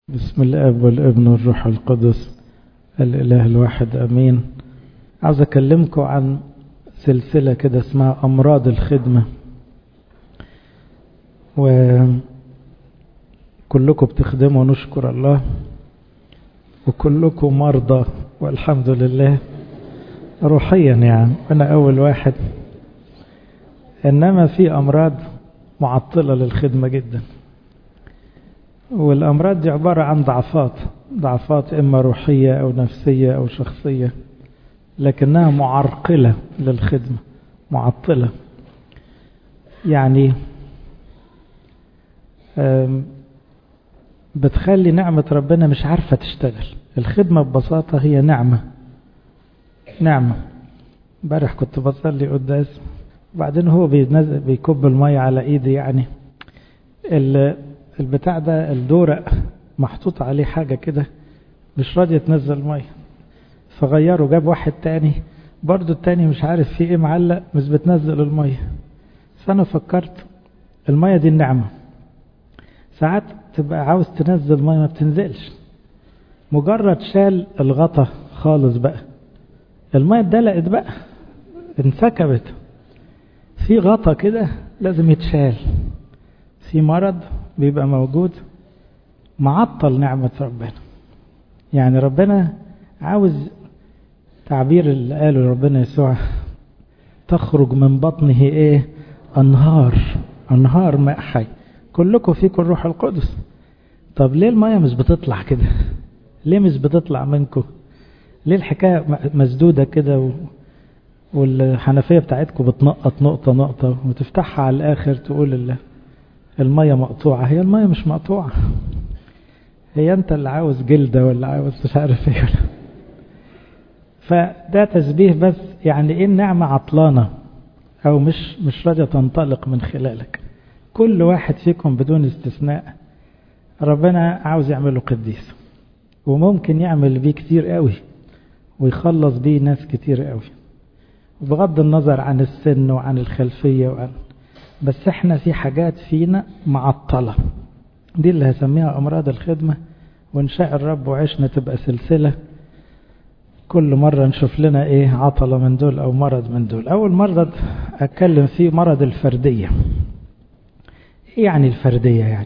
بسم الاب والابن والروح القدس الاله الواحد امين. عاوز اكلمكم عن سلسلة كده اسمها امراض الخدمة، وكلكم بتخدموا نشكر الله، وكلكم مرضى والحمد لله روحيا، يعني انا اول واحد. انما في امراض معطلة للخدمة جدا، والأمراض دي عبارة عن ضعفات إما روحية أو نفسية أو شخصية، لكنها معرقلة للخدمة، معطلة. يعني بتخلي نعمة ربنا مش عارفة تشتغل. الخدمة ببساطة هي نعمة. امبارح كنت بصلي قداس، وبعدين هو بيكب المية على ايدي، يعني البتاع ده الدورق محطوط عليه حاجة كده مش راضية تنزل مية، فغيره جاب واحد تاني، برضو التاني مش عارف فيه ايه معلق مش بتنزل المية. فانا فكرت المية دي النعمة، ساعات تبقى عاوز تنزل مية ما بتنزلش، مجرد شال الغطا خالص بقى المية اتدلقت بقى، انسكبت. في غطا كده لازم يتشال، في مرض بيبقى موجود معطل نعمة ربنا. يعني ربنا عاوز تعبير اللي قاله ربنا يسوع، تخرج من بطنه ايه؟ انهار ماء حي. كلكم فيكم الروح القدس. طب ليه المية مش بتطلع كده؟ ليه مش بتطلع منكم؟ ليه الحكاية مسدودة كده والحنفية بتاعتكم بتنقط نقطة وتفتحها على الاخر تقول المية مقطوعة؟ هي المية مش مقطوعة، هي انت اللي عاوز جلدة ولا عاوز مش عارف ايه. فده تشبيه بس، يعني ايه النعمة عطلانة او مش راضية تنطلق من خلالك. كل واحد فيكم بدون استثناء ربنا عاوز يعمله قديس، وممكن يعمل بيه كتير قوي ويخلص بيه ناس كتير قوي، بغض النظر عن السن وعن الخلفية بس احنا في حاجات فينا معطلة، دي اللي هسميها امراض الخدمة. وان شاء الرب وعشنا تبقى سلسلة، كل مرة نشوف لنا ايه عطلة من دول او مرض من دول. اول مرض اتكلم فيه مرض الفردية. ايه يعني الفردية؟ يعني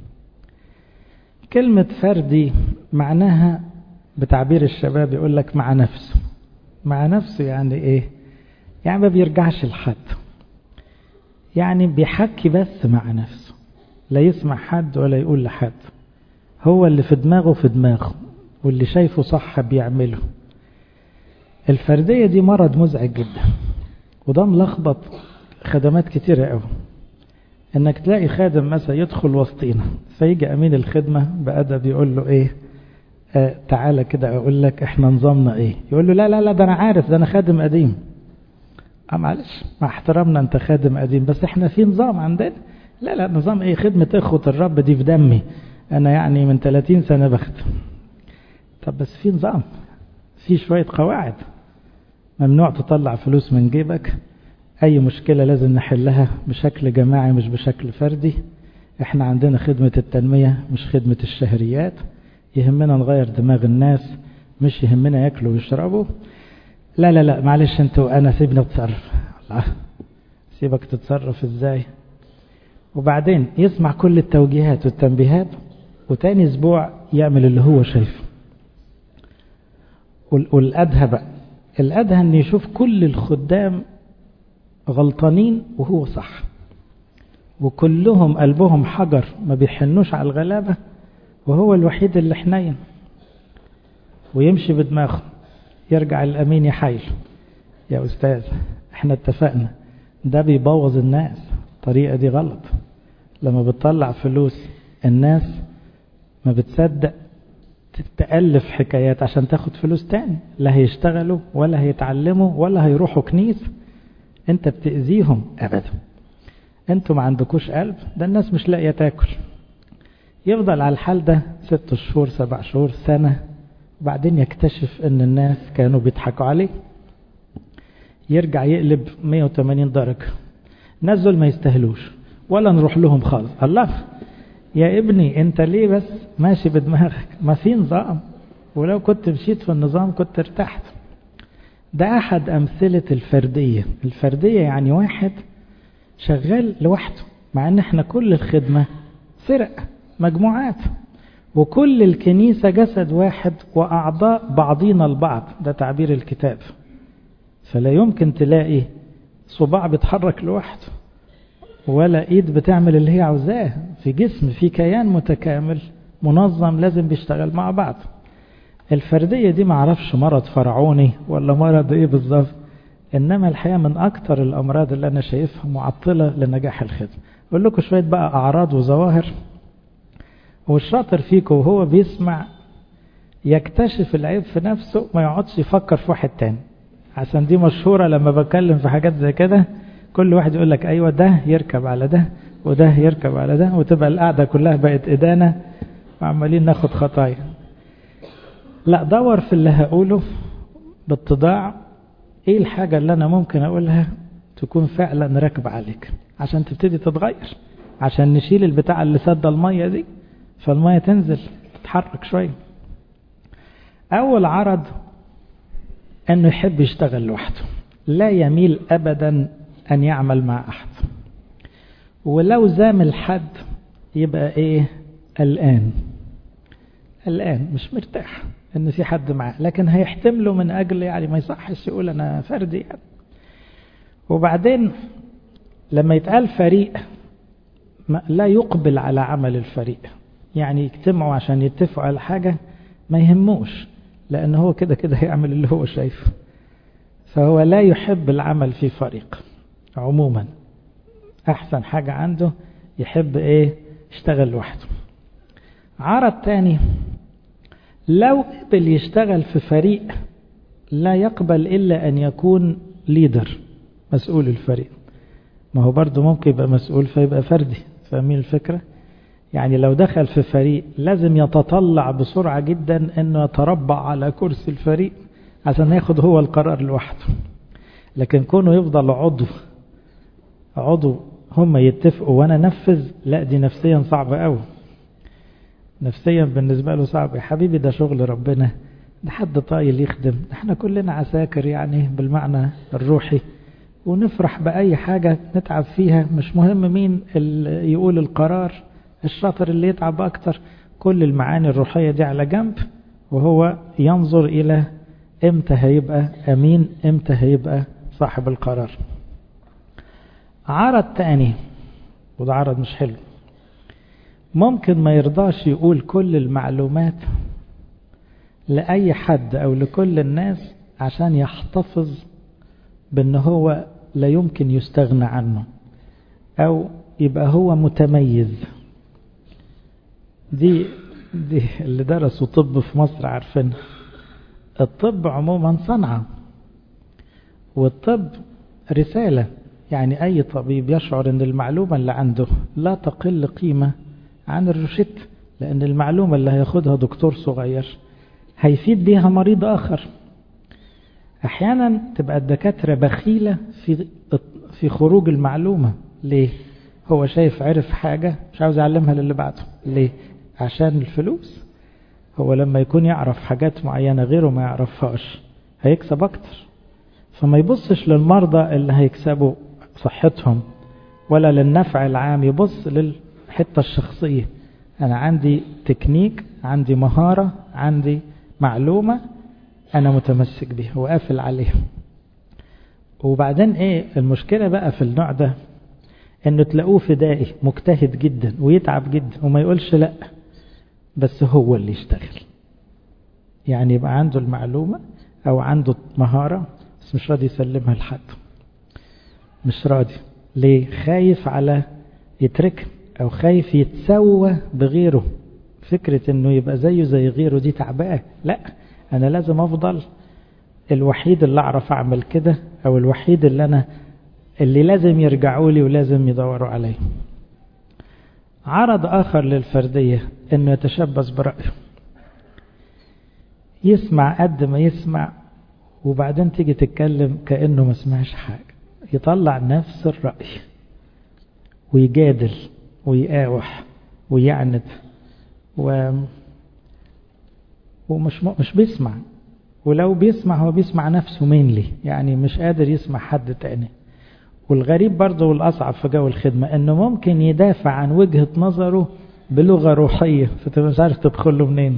كلمة فردي معناها بتعبير الشباب يقول لك مع نفسه. يعني ايه؟ يعني ما بيرجعش لحد، يعني بيحكي بس مع نفسه، لا يسمع حد ولا يقول لحد، هو اللي في دماغه واللي شايفه صح بيعمله. الفردية دي مرض مزعج جدا، وده ملخبط خدمات كتيرة قوي. انك تلاقي خادم مثلا يدخل وسطينا، فيجي امين الخدمة بأدب يقول له ايه، تعالى كده اقول لك احنا نظامنا ايه. يقول له لا ده انا عارف، ده انا خادم قديم. معلش مع احترامنا انت خادم قديم، بس احنا في نظام عندنا. لا نظام ايه؟ خدمة اخوة الرب دي في دمي، انا يعني من 30 سنة بخدم. طب بس في نظام، في شوية قواعد. ممنوع تطلع فلوس من جيبك، اي مشكلة لازم نحلها بشكل جماعي مش بشكل فردي. احنا عندنا خدمة التنمية مش خدمة الشهريات، يهمنا نغير دماغ الناس مش يهمنا ياكلوا ويشربوا. لا معلش انتوا، انا سيبني اتصرف. الله، سيبك تتصرف ازاي؟ وبعدين يسمع كل التوجيهات والتنبيهات، وتاني اسبوع يعمل اللي هو شايفه. والأدهى بقى، الأدهى ان يشوف كل الخدام غلطانين وهو صح، وكلهم قلبهم حجر ما بيحنوش على الغلابة، وهو الوحيد اللي حنين ويمشي بدماغه. يرجع الأمين يحايل، يا أستاذ احنا اتفقنا، ده بيبوظ الناس، الطريقة دي غلط. لما بتطلع فلوس الناس ما بتصدق تتألف حكايات عشان تاخد فلوس تاني، لا هيشتغلوا ولا هيتعلموا ولا هيروحوا كنيسة. انت بتأذيهم ابدا، انتوا ما عندكوش قلب، ده الناس مش لاقية تاكل. يفضل على الحال ده 6 شهور 7 شهور سنة، وبعدين يكتشف ان الناس كانوا بيضحكوا عليه. يرجع يقلب 180 درجة. ناس دول ما يستاهلوش ولا نروح لهم خالص. الله، يا ابني انت ليه بس ماشي بدماغك؟ ما في نظام، ولو كنت مشيت في النظام كنت ارتحت. ده احد امثلة الفردية. الفردية يعني واحد شغال لوحده، مع ان احنا كل الخدمة فرق مجموعات، وكل الكنيسة جسد واحد واعضاء بعضينا البعض، ده تعبير الكتاب. فلا يمكن تلاقي صباع بيتحرك لوحده ولا ايد بتعمل اللي هي عاوزاه. في جسم، في كيان متكامل منظم لازم بيشتغل مع بعض. الفردية دي معرفش مرض فرعوني ولا مرض ايه بالظبط، انما الحقيقة من اكتر الامراض اللي انا شايفها معطلة لنجاح الخدمة. اقول لكم شوية بقى اعراض وظواهر، والشاطر فيكم وهو بيسمع يكتشف العيب في نفسه، ما يقعدش يفكر في واحد تاني، عشان دي مشهورة. لما بتكلم في حاجات زي كده كل واحد يقول لك ايوه ده يركب على ده وده يركب على ده، وتبقى القعدة كلها بقت إدانة وعمالين ناخد خطايا. لا، دور في اللي هقوله باتضاع، ايه الحاجة اللي انا ممكن اقولها تكون فعلا راكب عليك عشان تبتدي تتغير، عشان نشيل البتاع اللي سد المية دي فالمية تنزل تتحرك شوية. اول عرض انه يحب يشتغل لوحده، لا يميل ابدا ان يعمل مع احد، ولو زامل حد يبقى ايه؟ قلقان مش مرتاح ان في حد معاه، لكن هيحتمله من اجل يعني ما يصحش يقول انا فردي يعني. وبعدين لما يتقال فريق لا يقبل على عمل الفريق، يعني يجتمعوا عشان يتفقوا على حاجة ما يهموش، لأنه هو كده كده هيعمل اللي هو شايفه. فهو لا يحب العمل في فريق عموما، أحسن حاجة عنده يحب إيه؟ يشتغل لوحده. عرض تاني، لو قبل يشتغل في فريق لا يقبل إلا أن يكون ليدر، مسؤول الفريق. ما هو برضو ممكن يبقى مسؤول فيبقى فردي، فاهمين الفكرة؟ يعني لو دخل في فريق لازم يتطلع بسرعة جدا انه يتربع على كرسي الفريق عشان ياخد هو القرار لوحده. لكن كونه يفضل عضو هم يتفقوا وانا نفذ، لا دي نفسيا صعبة قوي. نفسيا بالنسبة له صعب. يا حبيبي ده شغل ربنا، ده حد طايل يخدم، احنا كلنا عساكر يعني بالمعنى الروحي، ونفرح بأي حاجة نتعب فيها، مش مهم مين اللي يقول القرار، الشاطر اللي يتعب أكتر. كل المعاني الروحية دي على جنب، وهو ينظر إلى امتى هيبقى أمين، امتى هيبقى صاحب القرار. عرض تاني، وده عرض مش حلو، ممكن ما يرضاش يقول كل المعلومات لأي حد أو لكل الناس عشان يحتفظ بأنه هو لا يمكن يستغنى عنه، أو يبقى هو متميز. دي اللي درسوا طب في مصر عارفين. الطب عموما صنعة، والطب رسالة. يعني أي طبيب يشعر أن المعلومة اللي عنده لا تقل قيمة عن الروشت، لأن المعلومة اللي هياخدها دكتور صغير هيفيد بيها مريض آخر. أحيانا تبقى الدكاترة بخيلة في خروج المعلومة. ليه؟ هو شايف عرف حاجة مش عاوز يعلمها للي بعده. ليه؟ عشان الفلوس. هو لما يكون يعرف حاجات معينة غيره ما يعرفهاش هيكسب أكتر، فما يبصش للمرضى اللي هيكسبوا صحتهم ولا للنفع العام، يبص للحتة الشخصية. أنا عندي تكنيك، عندي مهارة، عندي معلومة أنا متمسك بيها وقافل عليها. وبعدين إيه المشكلة بقى في النوع ده؟ إنه تلاقوه فدائي مجتهد جدا ويتعب جدا وما يقولش لأ، بس هو اللي يشتغل. يعني يبقى عنده المعلومة أو عنده مهارة بس مش راضي يسلمها لحد، مش راضي. ليه؟ خايف على يترك، أو خايف يتسوى بغيره. فكرة إنه يبقى زيه زي غيره دي تعباه. لأ، أنا لازم أفضل الوحيد اللي أعرف أعمل كده، أو الوحيد اللي لازم يرجعوا لي ولازم يدوروا عليه. عرض آخر للفردية إنه يتشبث برأيه، يسمع قد ما يسمع وبعدين تيجي تتكلم كأنه ما سمعش حاجة، يطلع نفس الرأي ويجادل ويقاوح ويعند ومش بيسمع، ولو بيسمع هو بيسمع نفسه مينلي، يعني مش قادر يسمع حد تاني. والغريب برضه والأصعب في جو الخدمة أنه ممكن يدافع عن وجهة نظره بلغة روحية، فتبقى مش عارف تدخل له منين.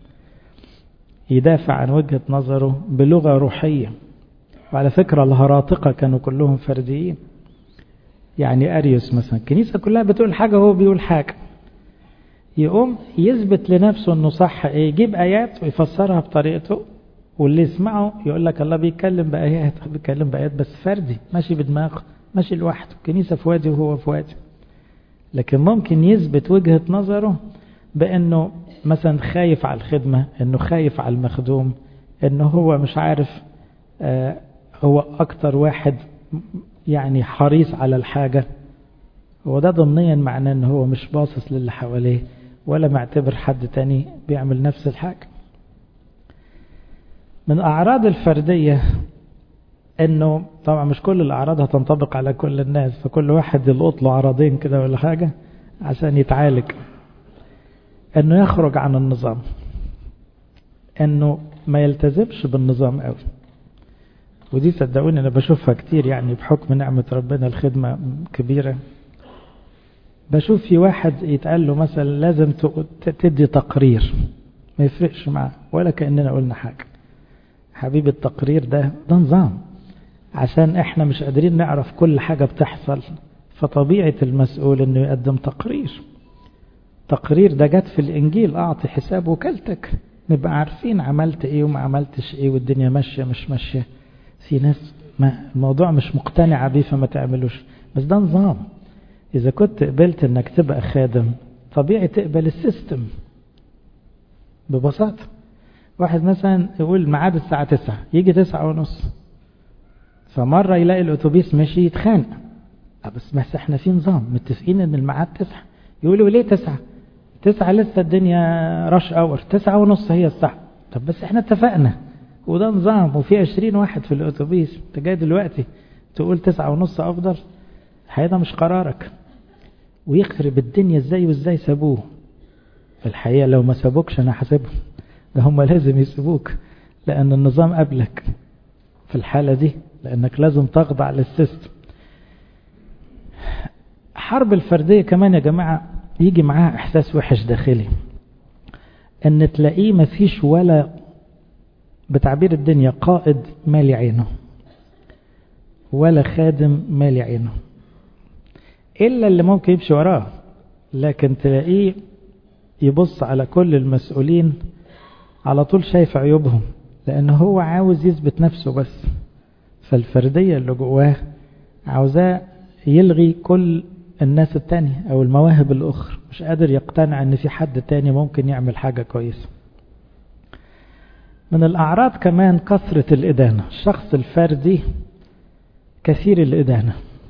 يدافع عن وجهة نظره بلغة روحية. وعلى فكرة الهراطقة كانوا كلهم فرديين، يعني أريوس مثلا الكنيسة كلها بتقول حاجة وهو بيقول حاجة، يقوم يثبت لنفسه أنه صح، يجيب آيات ويفسرها بطريقته، واللي يسمعه يقول لك الله بيتكلم بآيات بس فردي ماشي بدماغه ماشي لوحده، الكنيسة في وادي وهو في وادي. لكن ممكن يثبت وجهة نظره بأنه مثلا خايف على الخدمة، أنه خايف على المخدوم، أنه هو مش عارف هو أكتر واحد يعني حريص على الحاجة. هو ده ضمنيا معناه أنه هو مش باصص للي حواليه ولا معتبر حد تاني بيعمل نفس الحاجة. من أعراض الفردية أنه طبعا مش كل الأعراض هتنطبق على كل الناس، فكل واحد يلقط له عرضين كده ولا حاجة عشان يتعالج. أنه يخرج عن النظام، أنه ما يلتزمش بالنظام قوي. ودي صدقوني أنا بشوفها كتير، يعني بحكم نعمة ربنا الخدمة كبيرة. بشوف في واحد يتقال له مثلا لازم تدي تقرير، ما يفرقش معاه ولا كأننا قلنا حاجة. حبيب التقرير ده نظام، عشان احنا مش قادرين نعرف كل حاجة بتحصل، فطبيعة المسؤول انه يقدم تقرير. تقرير ده جت في الانجيل، اعطي حساب وكالتك، نبقى عارفين عملت ايه وما عملتش ايه والدنيا ماشية مش ماشية. في ناس ما الموضوع مش مقتنعة بيه فما تعملوش، بس ده نظام. اذا كنت قبلت انك تبقى خادم طبيعي تقبل السيستم ببساطة. واحد مثلا يقول ميعاد الساعة 9، يجي 9:30، فمرة يلاقي الأتوبيس ماشي يتخانق، بس احنا في نظام متفقين ان الميعاد 9، يقولوا ليه 9 لسه الدنيا رش اور، 9:30 هي الساعة. طب بس احنا اتفقنا وده نظام وفي 20 واحد في الأتوبيس، انت جاي دلوقتي تقول 9:30 أفضل؟ هذا مش قرارك. ويخرب الدنيا ازاي وازاي سابوه. في الحقيقة لو ما سابوكش انا حاسبهم، ده هم لازم يسيبوك، لأن النظام قبلك في الحالة دي، لأنك لازم تخضع للسيستم. حرب الفردية كمان يا جماعة يجي معاها إحساس وحش داخلي، أن تلاقيه مفيش ولا بتعبير الدنيا قائد مالي عينه ولا خادم مالي عينه، إلا اللي ممكن يمشي وراه، لكن تلاقيه يبص على كل المسؤولين على طول شايف عيوبهم، لأنه هو عاوز يثبت نفسه بس. فالفردية اللي جواه عاوزاه يلغي كل الناس التانية أو المواهب الأخرى، مش قادر يقتنع أن في حد تاني ممكن يعمل حاجة كويسة. من الأعراض كمان كثرة الإدانة. الشخص الفردي كثير الإدانة،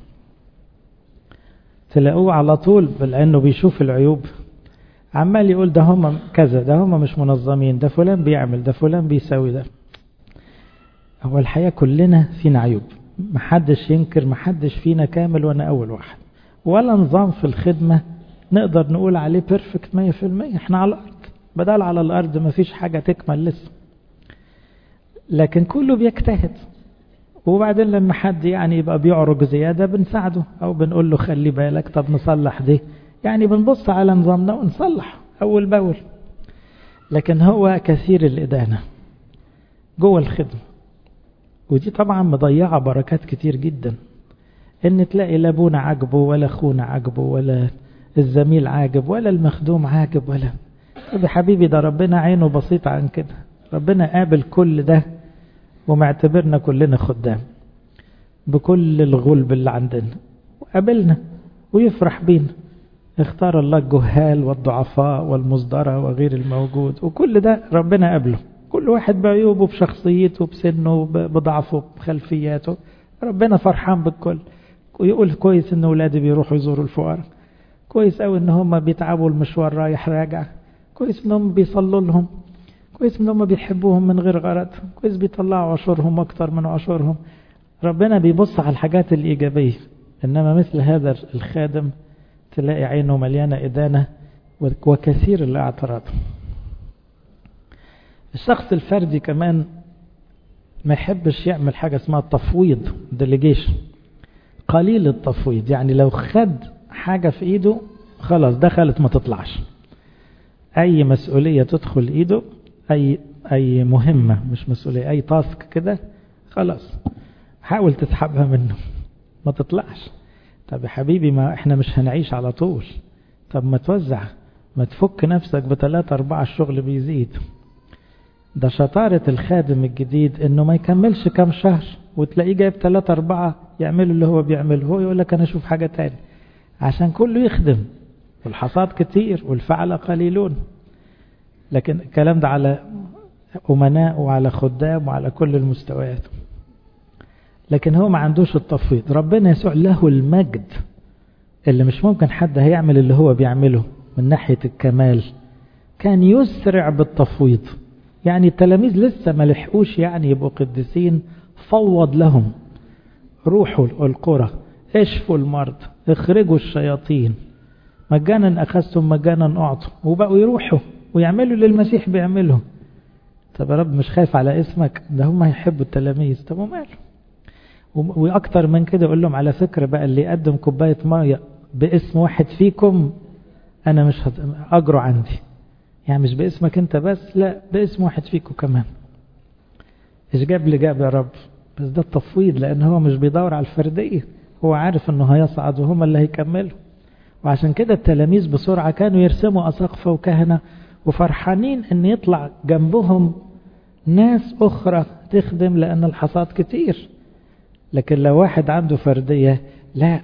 تلاقوه على طول لأنه بيشوف العيوب عمال يقول ده هم كذا، ده هم مش منظمين، ده فلان بيعمل، ده فلان بيسوي ده. هو الحقيقة كلنا فينا عيوب، محدش ينكر، محدش فينا كامل، وانا اول واحد. ولا نظام في الخدمة نقدر نقول عليه بيرفكت 100%. احنا على الارض، بدل على الارض مفيش حاجة تكمل لسه، لكن كله بيجتهد. وبعدين لما حد يعني يبقى بيعرج زيادة بنساعده او بنقول له خلي بالك، طب نصلح دي، يعني بنبص على نظامنا ونصلح اول باول. لكن هو كثير الإدانة جوه الخدمة، ودي طبعا مضيعة بركات كتير جدا. ان تلاقي لا ابونا عاجبه ولا اخونا عاجبه ولا الزميل عاجب ولا المخدوم عاجب ولا. طب يا حبيبي ده ربنا عينه بسيط عن كده، ربنا قابل كل ده ومعتبرنا كلنا خدام بكل الغلب اللي عندنا، وقابلنا ويفرح بينا. اختار الله الجهال والضعفاء والمصدرة وغير الموجود، وكل ده ربنا قابله، كل واحد بعيوبه بشخصيته بسنه بضعفه بخلفياته، ربنا فرحان بالكل. ويقول كويس ان اولادي بيروحوا يزوروا الفقراء، كويس قوي ان هم بيتعبوا المشوار رايح راجع، كويس ان هم بيصلوا لهم، كويس ان هم بيحبوهم من غير غرض، كويس بيطلعوا عشورهم اكتر من عشورهم. ربنا بيبص على الحاجات الإيجابية. إنما مثل هذا الخادم تلاقي عينه مليانة إدانة، وكثير الاعتراض. الشخص الفردي كمان ما يحبش يعمل حاجة اسمها التفويض، ديليجيشن، قليل التفويض. يعني لو خد حاجة في ايده خلاص دخلت ما تطلعش. اي مسؤولية تدخل ايده، اي مهمة مش مسؤولية، اي تاسك كده خلاص حاول تسحبها منه ما تطلعش. طب يا حبيبي ما احنا مش هنعيش على طول، طب ما توزع، ما تفك نفسك ب3 4 الشغل بيزيد. ده شطارة الخادم الجديد انه ما يكملش كام شهر وتلاقيه جايب 3 4 يعملوا اللي هو بيعمله، هو يقول لك انا اشوف حاجة تاني عشان كله يخدم، والحصاد كتير والفعل قليلون. لكن الكلام ده على أمناء وعلى خدام وعلى كل المستويات. لكن هو ما عندوش التفويض. ربنا يسوع له المجد اللي مش ممكن حد هيعمل اللي هو بيعمله من ناحية الكمال، كان يسرع بالتفويض. يعني التلاميذ لسه ما لحقوش يعني يبقوا قديسين، فوض لهم روحوا القرى، اشفوا المرض، اخرجوا الشياطين، مجانا أخذتم مجانا أعطوا، وبقوا يروحوا ويعملوا اللي المسيح بيعمله. طب يا رب مش خايف على اسمك؟ ده هم يحبوا التلاميذ. طب وماله؟ وأكتر من كده يقول لهم على فكرة بقى اللي يقدم كوباية مية باسم واحد فيكم أنا مش أجره عندي. يعني مش باسمك أنت بس، لا باسم واحد فيكم كمان. إيش جاب لي جاب يا رب؟ بس ده التفويض، لأن هو مش بيدور على الفردية، هو عارف أنه هيصعد وهم اللي هيكملوا. وعشان كده التلاميذ بسرعة كانوا يرسموا أساقفة وكهنة وفرحانين أن يطلع جنبهم ناس أخرى تخدم لأن الحصاد كتير. لكن لو واحد عنده فردية لا،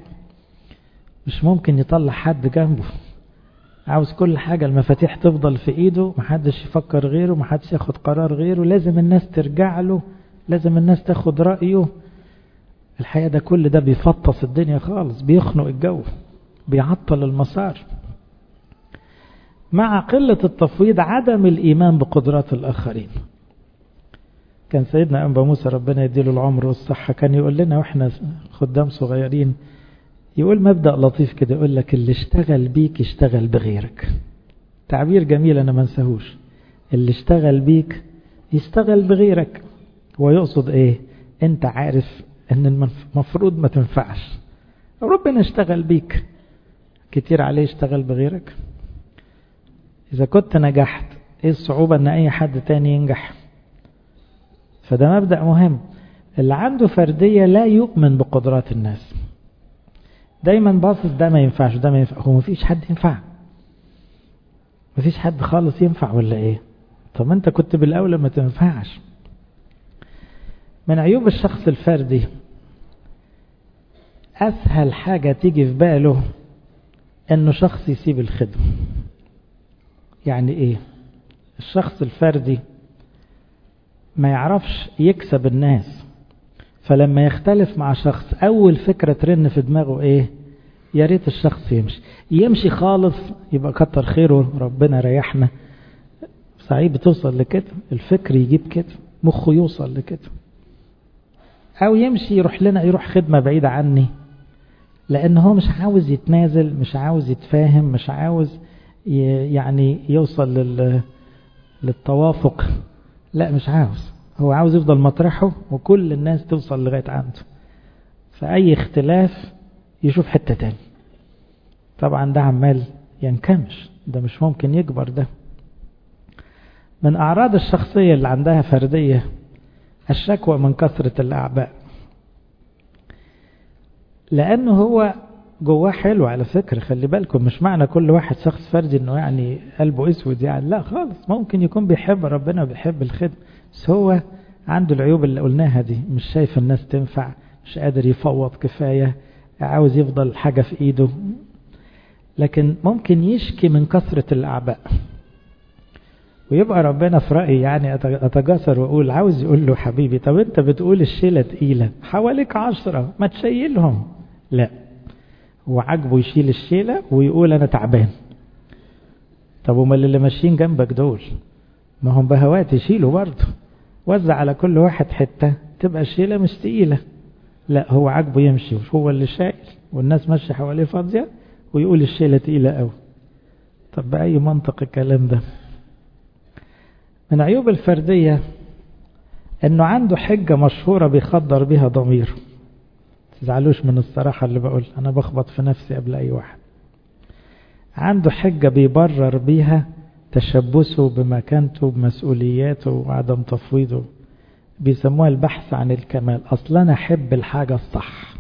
مش ممكن يطلع حد جنبه. عاوز كل حاجة المفاتيح تفضل في إيده، محدش يفكر غيره، محدش ياخد قرار غيره، لازم الناس ترجع له، لازم الناس تاخد رأيه. الحقيقة ده كل ده بيفطس الدنيا خالص، بيخنق الجو، بيعطل المسار. مع قلة التفويض عدم الإيمان بقدرات الآخرين. كان سيدنا أنبا موسى ربنا يديله العمر والصحة كان يقول لنا وإحنا خدام صغيرين، يقول مبدأ لطيف كده، يقول لك اللي اشتغل بيك يشتغل بغيرك. تعبير جميل أنا ما انساهوش. اللي اشتغل بيك يشتغل بغيرك. ويقصد إيه؟ أنت عارف أن المفروض ما تنفعش، ربنا اشتغل بيك كتير عليه يشتغل بغيرك. إذا كنت نجحت إيه الصعوبة أن أي حد تاني ينجح؟ فده مبدأ مهم. اللي عنده فردية لا يؤمن بقدرات الناس، دايما باصص ده ما ينفعش ده ما ينفع. هو مفيش حد ينفع؟ مفيش حد خالص ينفع ولا ايه؟ طب انت كنت بالاول ما تنفعش. من عيوب الشخص الفردي اسهل حاجة تيجي في باله انه شخص يسيب الخدمة. يعني ايه؟ الشخص الفردي ما يعرفش يكسب الناس، فلما يختلف مع شخص اول فكرة ترن في دماغه ايه؟ يا ريت الشخص يمشي خالص، يبقى كتر خيره ربنا ريحنا. صعيب توصل لكده، الفكر يجيب كده، مخه يوصل لكده. او يمشي يروح خدمة بعيدة عني، لان هو مش عاوز يتنازل، مش عاوز يتفاهم، مش عاوز يعني يوصل للتوافق. لا مش عاوز، هو عاوز يفضل مطرحه وكل الناس توصل لغاية عنده. فأي اختلاف يشوف حتة تاني. طبعا ده عمال ينكمش، ده مش ممكن يكبر. ده من أعراض الشخصية اللي عندها فردية الشكوى من كثرة الأعباء. لأنه هو جواه حلو على فكرة، خلي بالكم، مش معنى كل واحد شخص فردي انه يعني قلبه اسود يعني، لا خالص. ممكن يكون بيحب ربنا وبيحب الخدمة، بس هو عنده العيوب اللي قلناها دي، مش شايف الناس تنفع، مش قادر يفوض كفاية، عاوز يفضل حاجة في ايده. لكن ممكن يشكي من كثرة الأعباء، ويبقى ربنا في رأيي يعني أتجاسر وأقول عاوز يقول له حبيبي طب أنت بتقول الشيلة تقيلة، حواليك 10 ما تشيلهم. لا، هو عاجبه يشيل الشيلة ويقول أنا تعبان. طب وما اللي ماشيين جنبك دول ما هم بهوات يشيلوا برضه، وزع على كل واحد حتة تبقى الشيلة مش تقيلة. لا، هو عاجبه يمشي هو اللي شايل والناس ماشية حواليه فاضية ويقول الشيلة تقيلة قوي. طب بأي منطق الكلام ده؟ من عيوب الفردية انه عنده حجة مشهورة بيخدر بيها ضميره. تزعلوش من الصراحة اللي بقول، انا بخبط في نفسي قبل اي واحد. عنده حجة بيبرر بيها تشبثه بمكانته بمسؤولياته وعدم تفويضه. بيسموها البحث عن الكمال. اصلا انا احب الحاجة الصح،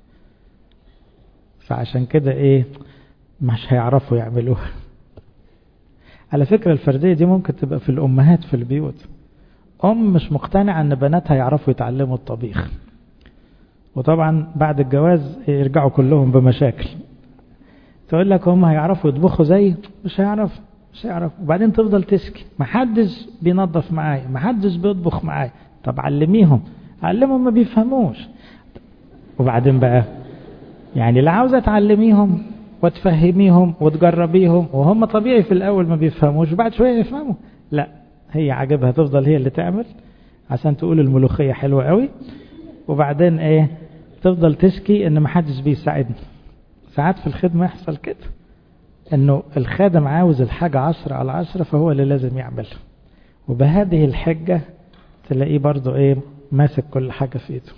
فعشان كده مش هيعرفوا يعملوها. على فكرة الفردية دي ممكن تبقى في الامهات في البيوت. مش مقتنعة ان بناتها يعرفوا يتعلموا الطبيخ، وطبعا بعد الجواز يرجعوا كلهم بمشاكل. تقول لك هم هيعرفوا يطبخوا زي؟ مش هيعرف. وبعدين تفضل تشكي، محدش بينظف معايا، محدش بيطبخ معايا. طب علمهم ما بيفهموش. وبعدين بقى يعني لا عاوزة تعلميهم وتفهميهم وتجربيهم، وهم طبيعي في الأول ما بيفهموش، بعد شوية يفهموا. لا، هي عجبها تفضل هي اللي تعمل عشان تقول الملوخية حلوة قوي، وبعدين تفضل تشكي ان محدش بيساعدني. ساعات في الخدمة يحصل كده، انه الخادم عاوز الحاجة 10/10 فهو اللي لازم يعملها، وبهذه الحجة تلاقيه برضو ماسك كل حاجة في ايده.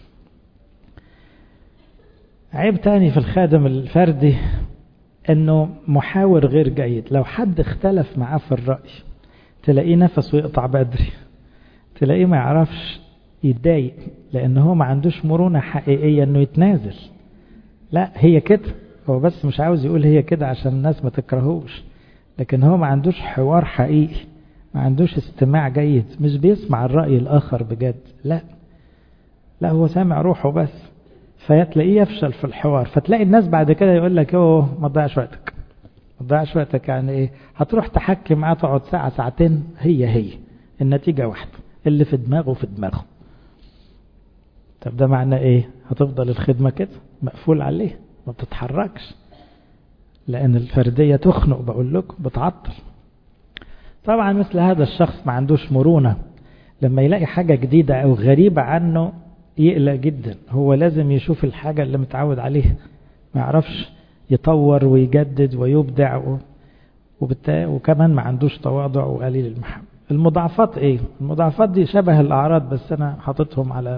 عيب تاني في الخادم الفردي انه محاور غير جيد. لو حد اختلف معاه في الرأي تلاقيه نفسه يقطع بدري، تلاقيه ما يعرفش يتضايق، لانه هو ما عندوش مرونة حقيقية انه يتنازل. لا، هي كده، هو بس مش عاوز يقول هي كده عشان الناس ما تكرهوش، لكن هو ما عندوش حوار حقيقي، ما عندوش استماع جيد، مش بيسمع الرأي الآخر بجد. لا هو سامع روحه بس، فتلاقيه يفشل في الحوار. فتلاقي الناس بعد كده يقول لك ما تضيعش وقتك. يعني هتروح تحكي معاه تقعد ساعة ساعتين، هي النتيجة واحدة، اللي في دماغه في دماغه. طب ده معناه هتفضل الخدمة كده مقفول عليه، ما بتتحركش، لأن الفردية تخنق، بقول لكم بتعطل. طبعا مثل هذا الشخص ما عندوش مرونة، لما يلاقي حاجة جديدة أو غريبة عنه يقلق جدا. هو لازم يشوف الحاجة اللي متعود عليها، ما يعرفش يطور ويجدد ويبدع وكمان ما عندوش تواضع وقليل المحبة. المضاعفات المضاعفات دي شبه الأعراض، بس أنا حاططهم على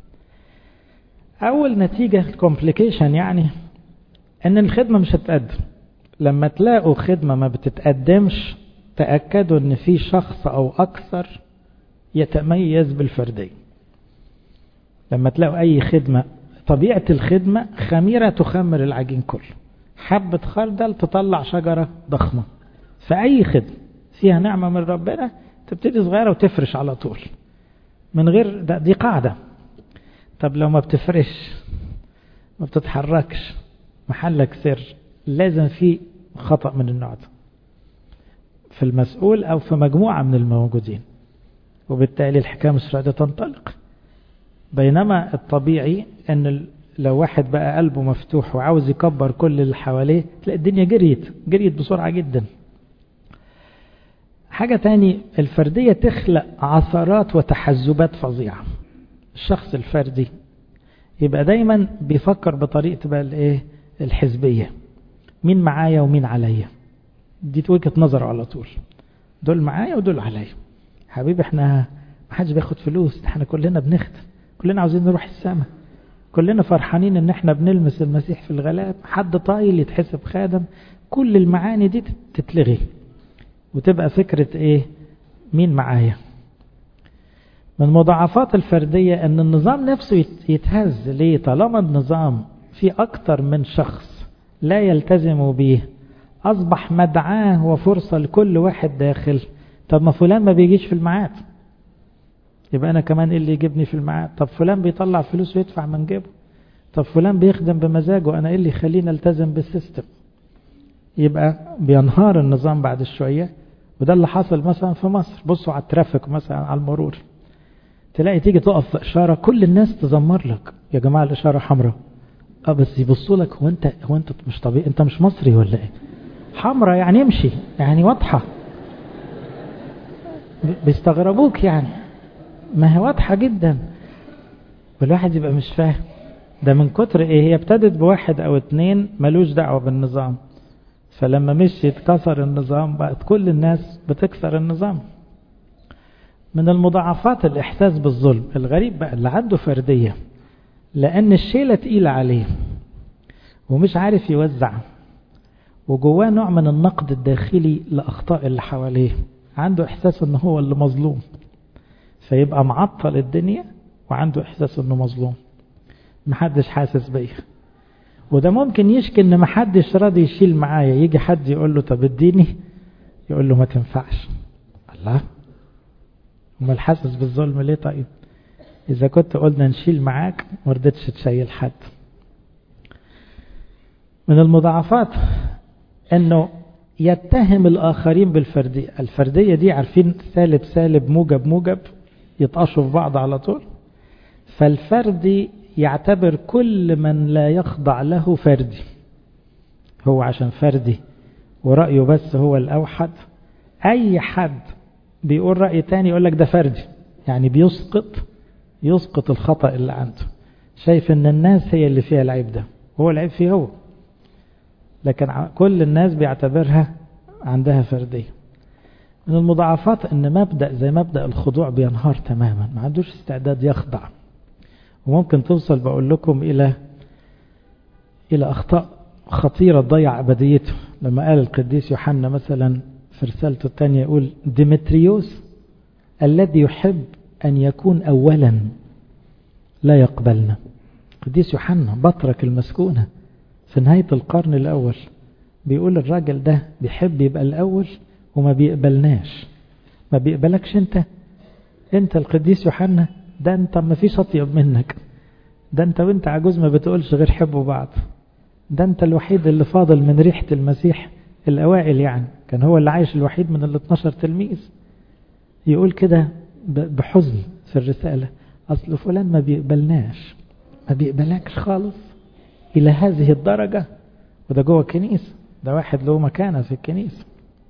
أول نتيجة الكومبليكيشن، يعني أن الخدمة مش هتقدم. لما تلاقوا خدمة ما بتتقدمش تأكدوا أن في شخص أو أكثر يتميز بالفردية. لما تلاقوا أي خدمة، طبيعة الخدمة خميرة تخمر العجين كله، حبة خردل تطلع شجرة ضخمة. فأي خدمة فيها نعمة من ربنا تبتدي صغيرة وتفرش على طول من غير دي قاعدة. طب لو ما بتفرش، ما بتتحركش، محلك سر، لازم في خطأ من النوع ده في المسؤول أو في مجموعة من الموجودين، وبالتالي الحكاية مش راضية تنطلق. بينما الطبيعي أن لو واحد بقى قلبه مفتوح وعاوز يكبر كل اللي حواليه، تلاقي الدنيا جريت بسرعة جدا. حاجة تاني، الفردية تخلق عثرات وتحزبات فظيعة. الشخص الفردي يبقى دايما بيفكر بطريقة بقى الحزبية، مين معايا ومين عليا. دي وجهة نظر على طول، دول معايا ودول عليا. حبيبي احنا محدش بياخد فلوس، احنا كلنا بنخدم، كلنا عاوزين نروح السماء، كلنا فرحانين ان احنا بنلمس المسيح في الغلاب. حد طايل يتحسب خادم. كل المعاني دي تتلغي وتبقى فكرة مين معايا. من مضاعفات الفردية ان النظام نفسه يتهز. ليه؟ طالما النظام فيه اكتر من شخص لا يلتزم به، اصبح مدعاه وفرصة لكل واحد داخل. طب ما فلان ما بيجيش في الميعاد، يبقى انا كمان اللي يجيبني في الميعاد. طب فلان بيطلع فلوس ويدفع من جيبه. طب فلان بيخدم بمزاجه، انا اللي يخليني التزم بالسيستم. يبقى بينهار النظام بعد شوية. وده اللي حصل مثلا في مصر. بصوا على الترافيك مثلا، على المرور، تلاقي تيجي تقف في إشارة كل الناس تزمر لك، يا جماعة الإشارة حمراء. بس يبصوا لك، هو انت مش طبيعي، انت مش مصري ولا ايه؟ حمراء يعني امشي، يعني واضحة. بيستغربوك يعني، ما هي واضحة جدا. والواحد يبقى مش فاهم ده من كتر هي ابتدت بواحد او اتنين ملوش دعوة بالنظام، فلما مش يتكسر النظام بقت كل الناس بتكسر النظام. من المضاعفات الإحساس بالظلم. الغريب بقى اللي عنده فردية، لأن الشيلة تقيلة عليه ومش عارف يوزع، وجواه نوع من النقد الداخلي لأخطاء اللي حواليه، عنده إحساس أنه هو اللي مظلوم، فيبقى معطل الدنيا وعنده إحساس أنه مظلوم، محدش حاسس بيه. وده ممكن يشكي أن محدش راضي يشيل معايا، يجي حد يقول له طب اديني، يقول له ما تنفعش. الله، امال حاسس بالظلم ليه؟ طيب إذا كنت قلنا نشيل معاك وردتش تشيل حد. من المضاعفات أنه يتهم الآخرين بالفردية. الفردية دي عارفين سالب سالب موجب موجب، يتقشوا في بعض على طول. فالفردي يعتبر كل من لا يخضع له فردي، هو عشان فردي ورأيه بس هو الأوحد. أي حد بيقول رأي تاني يقول لك ده فردي، يعني يسقط الخطأ اللي عنده، شايف ان الناس هي اللي فيها العيب ده، هو العيب فيه هو، لكن كل الناس بيعتبرها عندها فردية. من المضاعفات ان مبدأ زي مبدأ الخضوع بينهار تماما، ما عندوش استعداد يخضع، وممكن توصل بقول لكم إلى أخطاء خطيرة تضيع أبديته. لما قال القديس يوحنا مثلا في رسالته الثانية يقول ديمتريوس الذي يحب أن يكون أولا لا يقبلنا. القديس يوحنا بطرك المسكونة في نهاية القرن الأول بيقول الراجل ده بيحب يبقى الأول وما بيقبلناش. ما بيقبلكش انت القديس يوحنا ده، انت ما فيش أطيب منك، ده انت وانت عجوز ما بتقولش غير حبوا بعض، ده انت الوحيد اللي فاضل من ريحة المسيح الأوائل، يعني كان هو اللي عايش الوحيد من 12 تلميذ. يقول كده بحزن في الرسالة، أصل فلان ما بيقبلناش، ما بيقبلكش خالص إلى هذه الدرجة، وده جوه الكنيسة، ده واحد له مكانة في الكنيسة.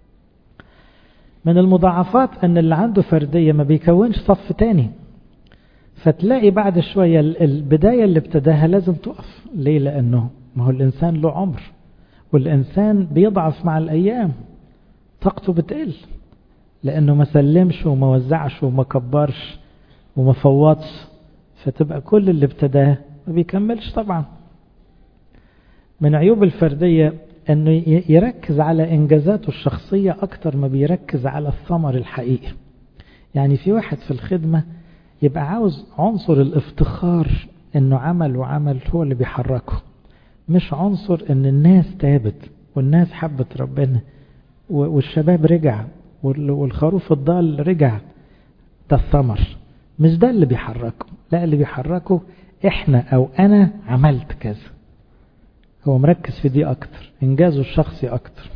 من المضاعفات أن اللي عنده فردية ما بيكونش صف تاني، فتلاقي بعد شوية البداية اللي ابتداها لازم تقف. ليه؟ لأنه ما هو الإنسان له عمر، والإنسان بيضعف مع الأيام، طاقته بتقل، لأنه ما سلمش وما وزعش وما كبرش وما فوضش، فتبقى كل اللي ابتداه ما بيكملش طبعا. من عيوب الفردية أنه يركز على إنجازاته الشخصية أكتر ما بيركز على الثمر الحقيقي. يعني في واحد في الخدمة يبقى عاوز عنصر الافتخار أنه عمل هو اللي بيحركه، مش عنصر أن الناس تابت والناس حبت ربنا والشباب رجع والخروف الضال رجع. ده الثمر، مش ده اللي بيحركه. لا، اللي بيحركه احنا او انا عملت كذا، هو مركز في دي اكتر، انجازه الشخصي اكتر.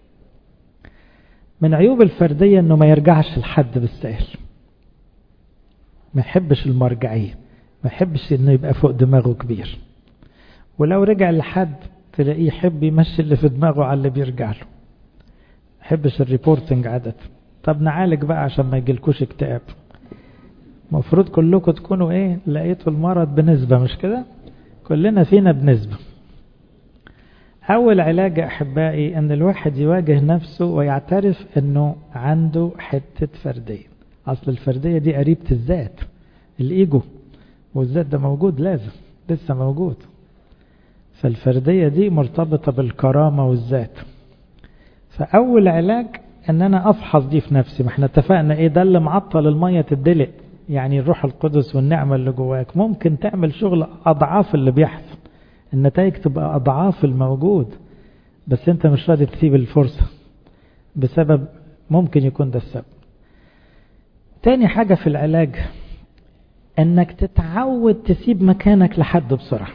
من عيوب الفردية انه ما يرجعش لحد بالسهل، ما يحبش المرجعية، ما يحبش انه يبقى فوق دماغه كبير، ولو رجع لحد تلاقيه يحب يمشي اللي في دماغه على اللي بيرجع له، يحبش الريبورتنج عادة. طب نعالج بقى عشان ما يجيلكوش اكتئاب. مفروض كلكم تكونوا لقيتوا المرض بنسبة، مش كده؟ كلنا فينا بنسبة. أول علاج أحبائي أن الواحد يواجه نفسه ويعترف أنه عنده حتة فردية. أصل الفردية دي قريبة الذات، الإيجو، والذات ده موجود، لسه موجود. فالفردية دي مرتبطة بالكرامة والذات. فأول علاج أن أنا أفحص دي في نفسي. ما احنا اتفقنا ده اللي معطل المية تدلق، يعني الروح القدس والنعمة اللي جواك ممكن تعمل شغل أضعاف اللي بيحصل، النتائج تبقى أضعاف الموجود، بس أنت مش راضي تسيب الفرصة بسبب ممكن يكون ده السبب. تاني حاجة في العلاج أنك تتعود تسيب مكانك لحد بسرعة،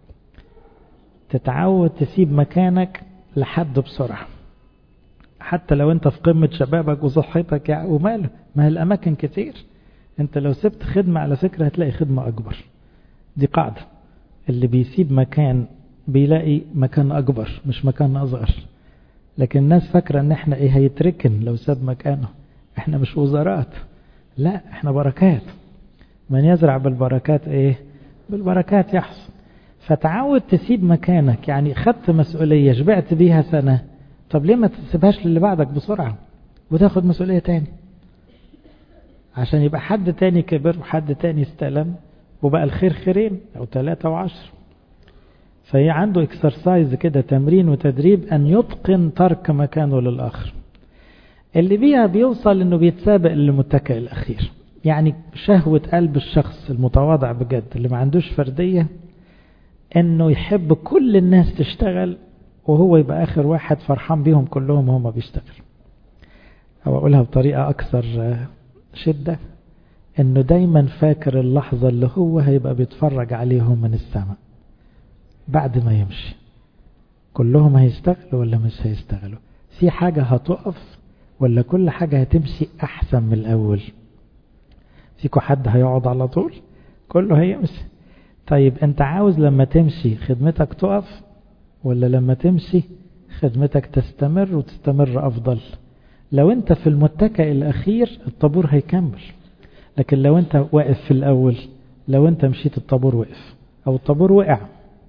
تتعود تسيب مكانك لحد بسرعة، حتى لو أنت في قمة شبابك وصحتك وماله، ما هي الأماكن كتير. أنت لو سبت خدمة على فكرة هتلاقي خدمة أكبر، دي قاعدة. اللي بيسيب مكان بيلاقي مكان أكبر مش مكان أصغر. لكن الناس فاكرة أن احنا هيتركن لو ساب مكانه. احنا مش وزارات، لا، احنا بركات. من يزرع بالبركات بالبركات يحصل. فتعود تسيب مكانك، يعني خدت مسؤولية شبعت بيها سنة، طب ليه ما تسيبهاش للي بعدك بسرعة وتاخد مسؤولية تاني، عشان يبقى حد تاني كبر وحد تاني استلم وبقى الخير خيرين أو 3 و10. فهي عنده اكسرسايز كده، تمرين وتدريب أن يتقن ترك مكانه للآخر. اللي بيها بيوصل أنه بيتسابق للمتكئ الأخير. يعني شهوة قلب الشخص المتواضع بجد اللي ما عندوش فردية أنه يحب كل الناس تشتغل وهو يبقى آخر واحد فرحان بيهم كلهم وهم بيشتغل. أو أقولها بطريقة أكثر شدة، أنه دايما فاكر اللحظة اللي هو هيبقى بيتفرج عليهم من السماء بعد ما يمشي. كلهم هيشتغلوا ولا مش هيشتغلوا؟ في حاجة هتقف ولا كل حاجة هتمشي أحسن من الأول؟ فيكو حد هيقعد على طول؟ كله هيمشي. طيب أنت عاوز لما تمشي خدمتك تقف ولا لما تمشي خدمتك تستمر وتستمر أفضل؟ لو أنت في المتكئ الأخير الطابور هيكمل، لكن لو أنت واقف في الأول، لو أنت مشيت الطابور وقف أو الطابور وقع.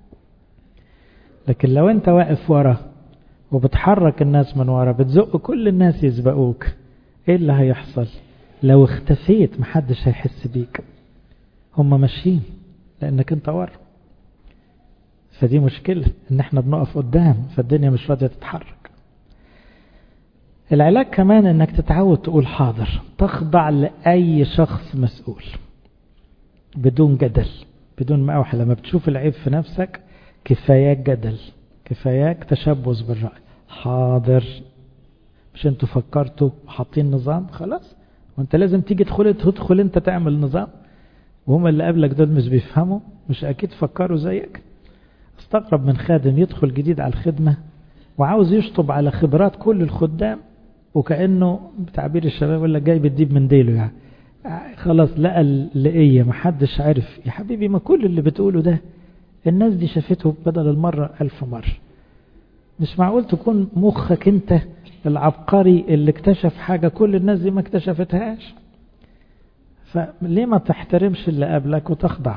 لكن لو أنت واقف ورا وبتحرك الناس من ورا، بتزق كل الناس يسبقوك، إيه اللي هيحصل؟ لو اختفيت محدش هيحس بيك، هم ماشيين لأنك أنت ورا. فدي مشكلة إن احنا بنقف قدام فالدنيا مش راضية تتحرك. العلاج كمان إنك تتعود تقول حاضر، تخضع لأي شخص مسؤول بدون جدل، بدون مقاوحة. لما بتشوف العيب في نفسك كفاياك جدل، كفاياك تشبث بالرأي. حاضر، مش انتوا فكرتوا حاطين نظام؟ خلاص، وانت لازم تيجي تدخل انت تعمل نظام، وهم اللي قبلك دول مش بيفهموا، مش اكيد فكروا زيك. استغرب من خادم يدخل جديد على الخدمة وعاوز يشطب على خبرات كل الخدام، وكأنه بتعبير الشباب يقول لك جاي بتجيب من ديله، يعني خلاص لقى اللقية محدش عارف. يا حبيبي ما كل اللي بتقوله ده الناس دي شافته بدل المرة 1000 مرة. مش معقول تكون مخك انت العبقري اللي اكتشف حاجة كل الناس دي ما اكتشفتهاش. فليه ما تحترمش اللي قبلك وتخضع؟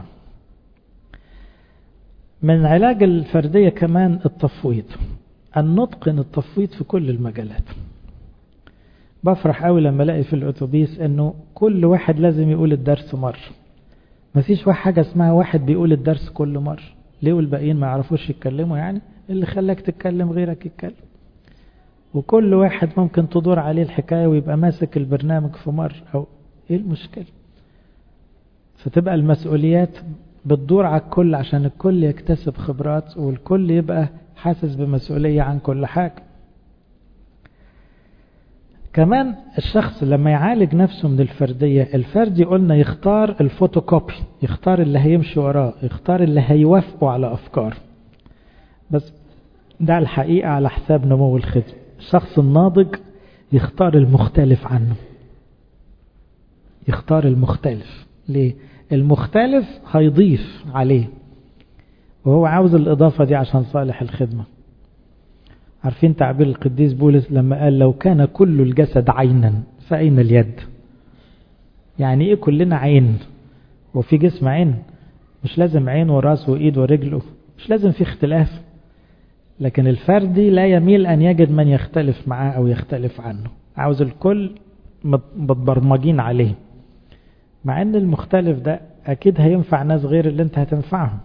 من علاج الفردية كمان التفويض، أن نتقن التفويض في كل المجالات. بفرح قوي لما الاقي في الأتوبيس انه كل واحد لازم يقول الدرس مرة. مفيش حاجة اسمها واحد بيقول الدرس كل مرة. ليه والباقيين ما يعرفوش يتكلموا؟ يعني اللي خلاك تتكلم غيرك يتكلم. وكل واحد ممكن تدور عليه الحكاية ويبقى ماسك البرنامج في مرة، أو إيه المشكلة؟ فتبقى المسؤوليات بتدور على الكل عشان الكل يكتسب خبرات والكل يبقى حاسس بمسؤولية عن كل حاجة. كمان الشخص لما يعالج نفسه من الفردية، الفردي قلنا يختار الفوتوكوبي، يختار اللي هيمشي وراه، يختار اللي هيوافقه على أفكار. بس ده الحقيقة على حساب نمو الخدمة. الشخص الناضج يختار المختلف عنه، يختار المختلف. ليه؟ المختلف هيضيف عليه وهو عاوز الإضافة دي عشان صالح الخدمة. عارفين تعبير القديس بولس لما قال لو كان كل الجسد عينا فأين اليد؟ يعني ايه كلنا عين وفي جسم عين؟ مش لازم عين وراس وإيد ورجل، مش لازم في اختلاف. لكن الفردي لا يميل أن يجد من يختلف معاه أو يختلف عنه، عاوز الكل متبرمجين عليه، مع أن المختلف ده أكيد هينفع ناس غير اللي انت هتنفعهم.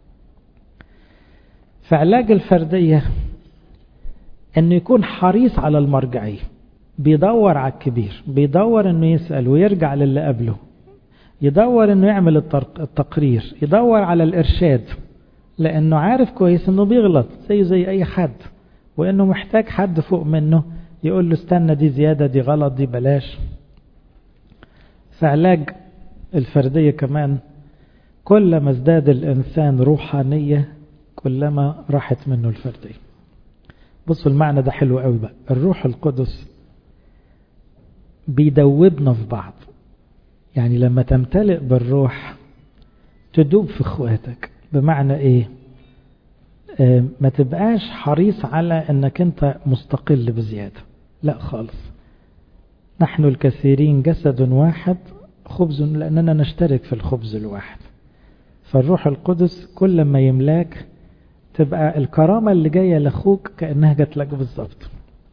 فعلاج الفردية أنه يكون حريص على المرجعية، بيدور على الكبير، بيدور أنه يسأل ويرجع للي قبله، يدور أنه يعمل التقرير، يدور على الإرشاد، لأنه عارف كويس أنه بيغلط زي أي حد، وأنه محتاج حد فوق منه يقول له استنى دي زيادة، دي غلط، دي بلاش. فعلاج الفردية كمان كلما ازداد الإنسان روحانية كلما راحت منه الفردية. بصوا المعنى ده حلو قوي بقى. الروح القدس بيدوبنا في بعض، يعني لما تمتلئ بالروح تدوب في اخواتك. بمعنى ايه؟ ما تبقاش حريص على انك انت مستقل بزيادة، لا خالص. نحن الكثيرين جسد واحد خبز، لأننا نشترك في الخبز الواحد. فالروح القدس كل ما يملاك تبقى الكرامة اللي جاية لأخوك كأنها جات لك بالظبط.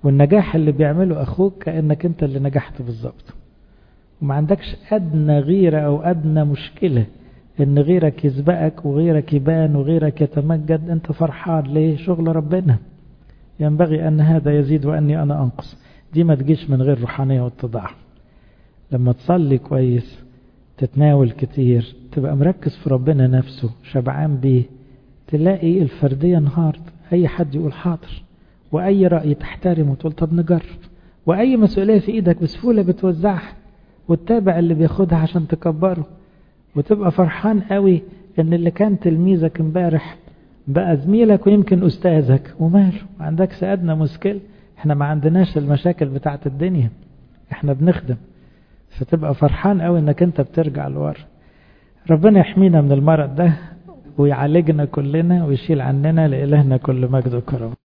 والنجاح اللي بيعمله أخوك كأنك أنت اللي نجحت بالظبط، وما عندكش أدنى غيرة أو أدنى مشكلة إن غيرك يسبقك وغيرك يبان وغيرك يتمجد. أنت فرحان ليه؟ شغل ربنا. ينبغي أن هذا يزيد وأني أنا أنقص. دي ما تجيش من غير روحانية واتضاع. لما تصلي كويس، تتناول كتير، تبقى مركز في ربنا نفسه، شبعان بيه، تلاقي الفردية انهارت. أي حد يقول حاضر، وأي رأي تحترمه وتقول طب نجرب، وأي مسؤولية في إيدك بسهولة بتوزعها وتتابع اللي بياخدها عشان تكبره، وتبقى فرحان قوي إن اللي كان تلميذك امبارح بقى زميلك ويمكن أستاذك، وماله، ما عندكش أدنى مشكلة. احنا ما عندناش المشاكل بتاعت الدنيا، احنا بنخدم. فتبقى فرحان قوي انك انت بترجع لورا. ربنا يحمينا من المرض ده ويعالجنا كلنا ويشيل عننا. لإلهنا كل مجد وكرم.